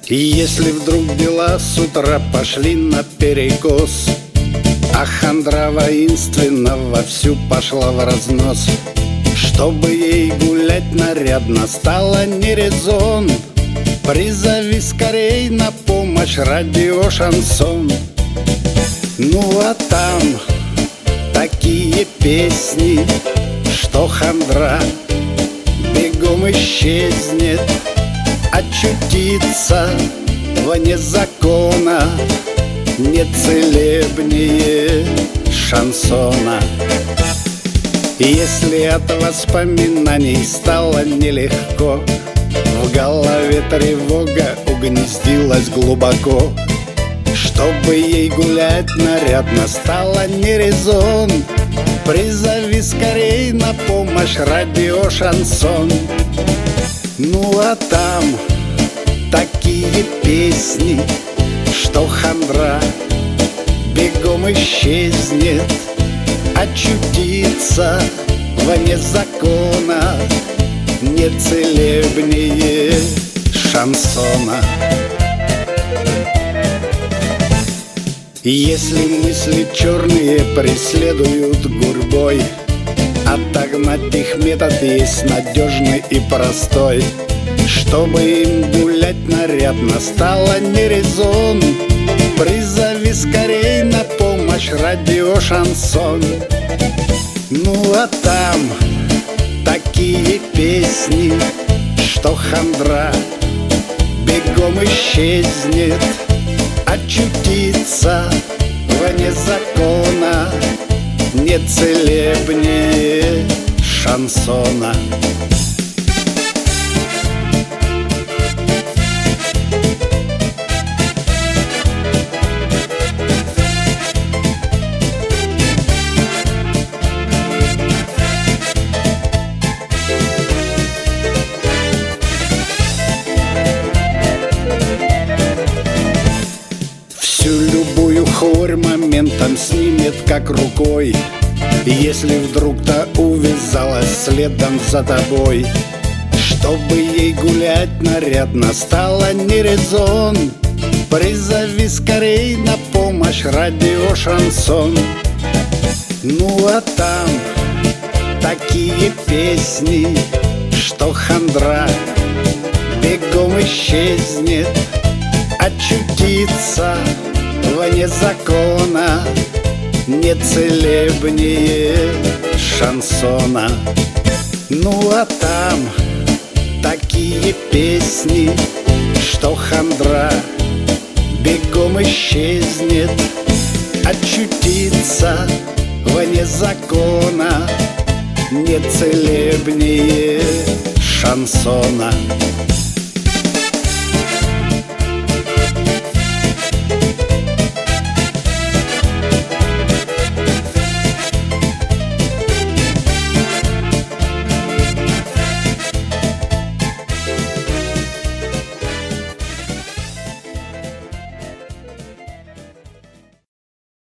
И если вдруг дела с утра пошли наперекос, а хандра воинственно вовсю пошла в разнос, чтобы ей гулять нарядно стало не резон, призови скорей на помощь радио-шансон. Ну а там такие песни, что хандра бегом исчезнет, очутиться вне закона не целебнее шансона. Если от воспоминаний стало нелегко, в голове тревога угнездилась глубоко, чтобы ей гулять нарядно стало не резон, призови скорей на помощь радио-шансон. Ну а там такие песни, что хандра бегом исчезнет, очутиться вне закона не целебнее шансона. Если мысли черные преследуют гурьбой, отогнать их метод есть надежный и простой, чтобы им гулять нарядно стало не резон, призови скорей на помощь радио-шансон. Ну а там такие песни, что хандра бегом исчезнет, очутиться вне закона не целебнее шансона. Всю любую хворь моментом снимет как рукой, если вдруг-то увязалась следом за тобой, чтобы ей гулять нарядно стало не резон, призови скорей на помощь радио-шансон. Ну а там такие песни, что хандра бегом исчезнет, очутиться вне закона не целебнее шансона. Ну а там такие песни, что хандра бегом исчезнет, очутиться вне закона не целебнее шансона.